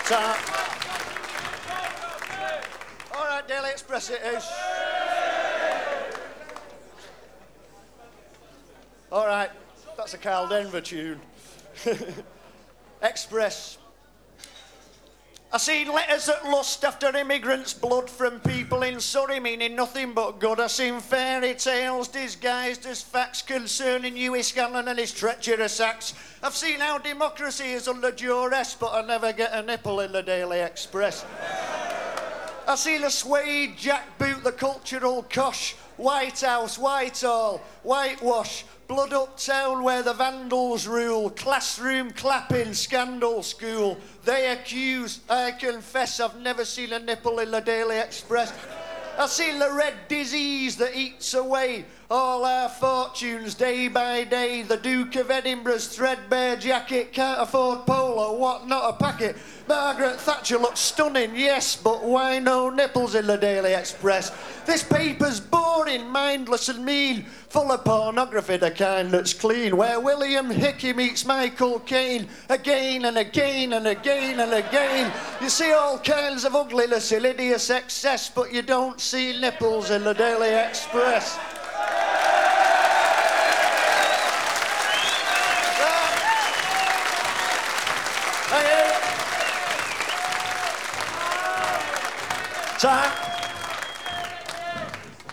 Time. All right, Daily Express it is. All right, that's a Carl Denver tune. Express. I seen letters that lust after immigrants' blood from people in Surrey meaning nothing but good. I seen fairy tales disguised as facts concerning Lewis Scanlon and his treacherous acts. I've seen how democracy is under duress, but I never get a nipple in the Daily Express. I seen a suede jackboot, the cultural cosh, White House, Whitehall, whitewash, Blood Uptown where the vandals rule, classroom clapping, scandal school. They accuse, I confess I've never seen a nipple in the Daily Express. I've seen the red disease that eats away all our fortunes day by day. The Duke of Edinburgh's threadbare jacket, can't afford polo, what, not a packet. Margaret Thatcher looks stunning, yes, but why no nipples in the Daily Express? This paper's boring, mindless and mean, full of pornography, the kind that's clean, where William Hickey meets Michael Caine again and again and again and again. You see all kinds of ugliness in hideous excess, but you don't see nipples in the Daily Express. Time.